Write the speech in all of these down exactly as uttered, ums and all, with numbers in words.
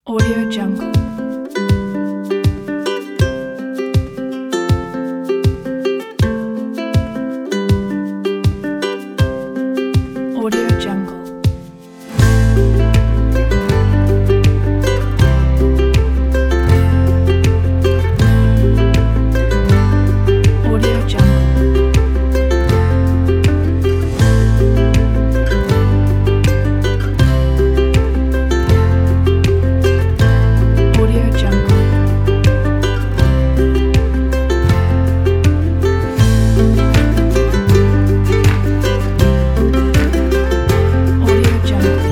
Audio Jungle. Audio Jungle. Audio Jungle. Audio Jungle. Audio Jungle.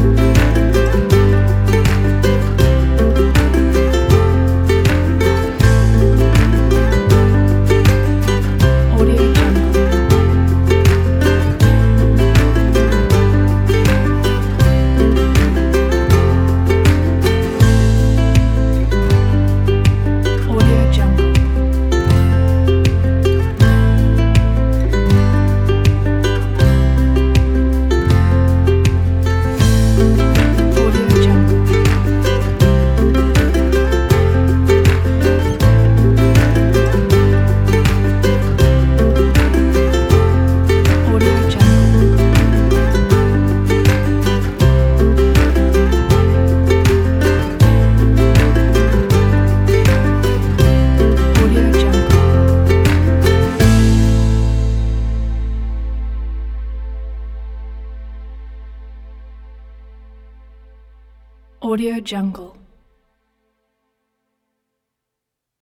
Audio Jungle. Audio Jungle. Audio Jungle. Audio Jungle. Audio Jungle. Audio Jungle.